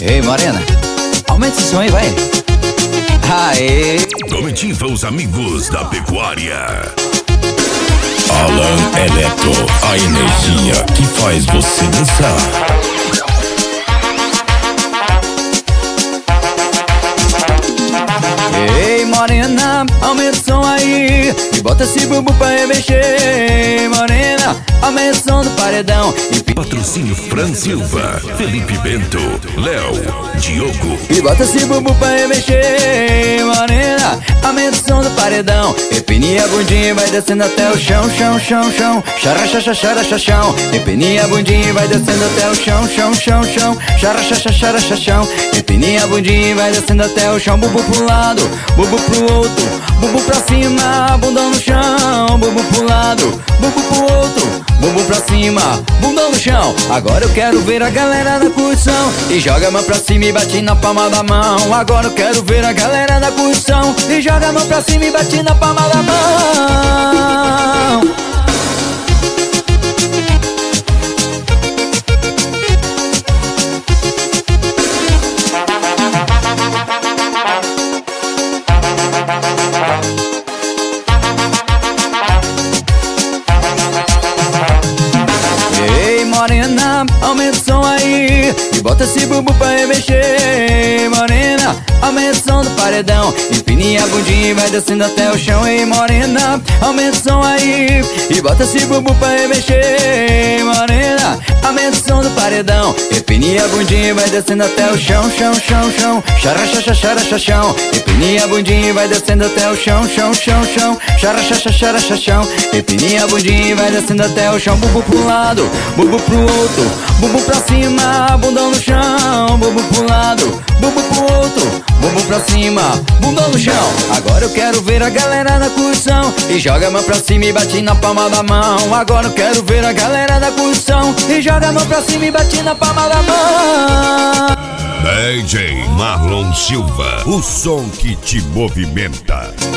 Ei, morena, aumenta esse som aí, vai. Aê! Comitiva os amigos da pecuária. Alan Eletro, a energia que faz você dançar. Ei, morena, aumenta o som aí e bota esse bumbum pra remexer. Morena, aumenta o som do paredão e Patrocínio Fran Silva, Felipe Bento, Léo, Diogo. e bota esse bumbum pra remexer. Morena, aumenta o som do paredão. Empinia a bundinha e vai descendo até o chão, chão, chão, chão. Chara, chara, chara, chara, chão. Empinia a bundinha e vai descendo até o chão, chão, chão, chão. Chara, chara, chara, chara, chão. Empinia a bundinha e vai descendo até o chão. Bumbum pro lado, bumbum pro outro, bumbum pra cima, bundão no chão. Bumbum pro lado, bumbum pro outro, bumbum pra cima, bundão no chão. Agora eu quero ver a galera da curtição e joga a mão pra cima e bate na palma da mão. Agora eu quero ver a galera da curtição e joga a mão pra cima e bate na palma da mão. Ei, morena, aumenta o som aí e bota esse bumbum pra remexer. Morena, aumenta o som do paredão, empinia a bundinha e vai descendo até o chão. Ei, morena, aumenta o som aí e bota esse bumbum pra remexer. Morena, aumenta o som do paredão, empinia a bundinha e vai descendo até o chão, chão, chão, chão. Chara, chara, chara, chara, chão. Empinia a bundinha e vai descendo até o chão, chão, chão, chão. Chara, chara, chara, chara, chão. Empinia a bundinha e vai descendo até o chão. Bumbum pro lado, bumbum pro outro, bumbum pra cima, bundão no chão. Bumbum pro lado, bumbum pro outro, bumbum pra cima, bundão no chão. Agora eu quero ver a galera da curtição e joga a mão pra cima e bate na palma da mão. Agora eu quero ver a galera da curtição e joga a mão pra cima e bate na palma da mão. DJ Marlon Silva, o som que te movimenta.